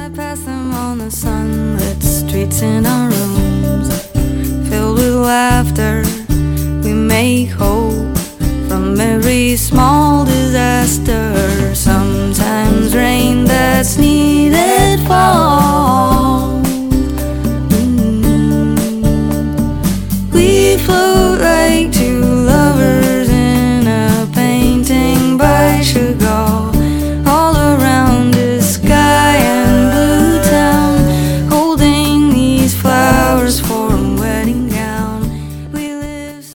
pass them on the sunlit streets in our rooms, filled with laughter. We make hope from every small disaster. Sometimes rain that's needed falls.